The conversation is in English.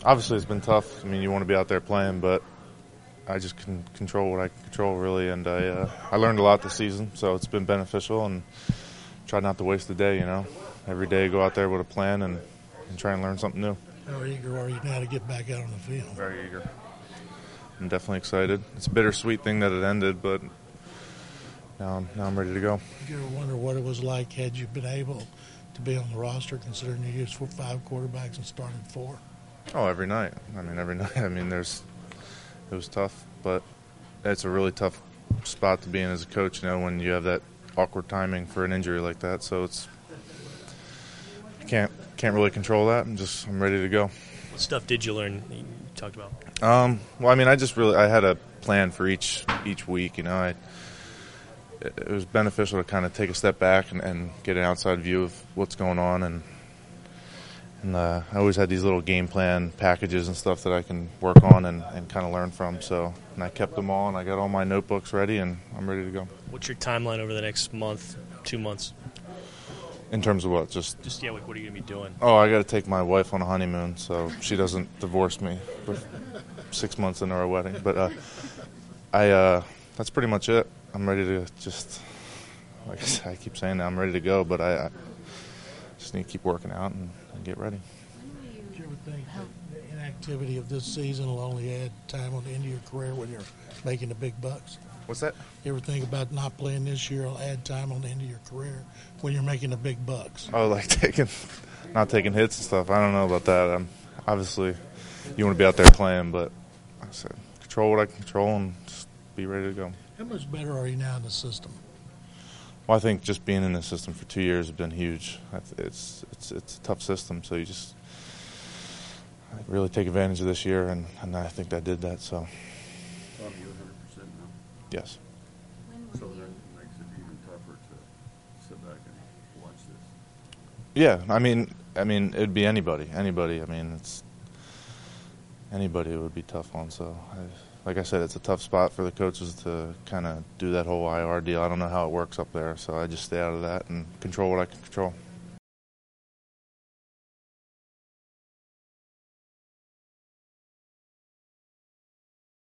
Obviously, it's been tough. I mean, you want to be out there playing, but I just can control what I can control, really. And I learned a lot this season, so it's been beneficial. And try not to waste a day. Every day go out there with a plan and try and learn something new. How eager are you now to get back out on the field? Very eager. I'm definitely excited. It's a bittersweet thing that it ended, but now I'm ready to go. Did you ever wonder what it was like had you been able to be on the roster, considering you used 5 quarterbacks and started 4? Oh, every night. Every night. It was tough, but it's a really tough spot to be in as a coach, when you have that awkward timing for an injury like that. So can't really control that. I'm ready to go. What stuff did you learn that you talked about? I had a plan for each week. It was beneficial to kind of take a step back and get an outside view of what's going on. And I always had these little game plan packages and stuff that I can work on and kind of learn from. And I kept them all, and I got all my notebooks ready, and I'm ready to go. What's your timeline over the next month, 2 months? In terms of what? What are you going to be doing? Oh, I got to take my wife on a honeymoon so she doesn't divorce me for 6 months into our wedding. But that's pretty much it. I'm ready to like I said, I keep saying that I'm ready to go, but I just need to keep working out and get ready. Did you ever think that the inactivity of this season will only add time on the end of your career when you're making the big bucks? What's that? You ever think about not playing this year will add time on the end of your career when you're making the big bucks? Oh, like not taking hits and stuff. I don't know about that. Obviously, you want to be out there playing, but like I said, control what I can control and just be ready to go. How much better are you now in the system? Well, I think just being in the system for 2 years has been huge. It's a tough system, so you just really take advantage of this year, and I think I did that. So. Tom, you 100% now? Yes. So that makes it even tougher to sit back and watch this. Yeah, it'd be anybody. Anybody it would be tough on. So, like I said, it's a tough spot for the coaches to kind of do that whole IR deal. I don't know how it works up there, so I just stay out of that and control what I can control.